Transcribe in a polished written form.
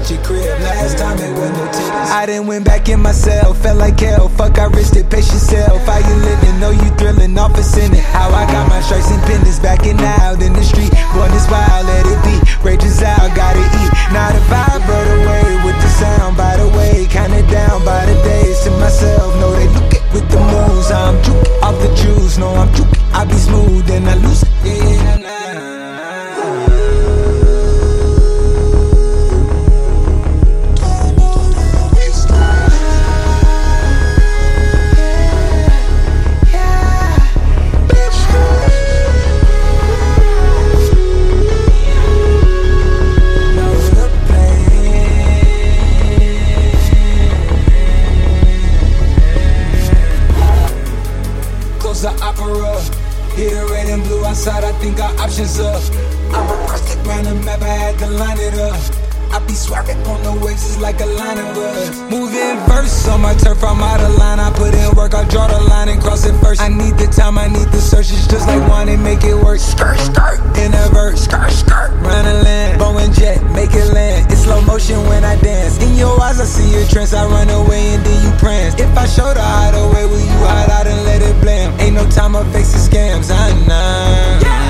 at your crib. Last time it was no tickets. I done went back in myself, felt like hell. Fuck, I risked it, pace yourself. How you living? Know you thrilling off a sinning. How I got my stripes and pendants backing out in the street. Born this wild, let it be. Rages out, gotta eat. Now the vibe brought away with the sound. By the way, kinda down by the days to myself. Know they look it with the moves. I'm juke off the juice. No, I'm juke. I be smooth and I lose it. Yeah, nah. The opera, hit the red and blue outside, I think our options up. I reversed it round the map, I had to line it up. I be swerving on the waves, it's like a line of us. Moving verse on my turf, I'm out of line. I put in work, I draw the line and cross it first. I need the time, I need the search, it's just like wine and make it work. Skirt, skirt, in a verse, skirt, skirt, round the land. Bow and jet, make it land. It's slow motion when I dance. In your eyes, I see your trance, I run away and then you prance. If I show the hideaway, will you hide out and let it blam? Ain't no time, I face the scams, I know. Yeah.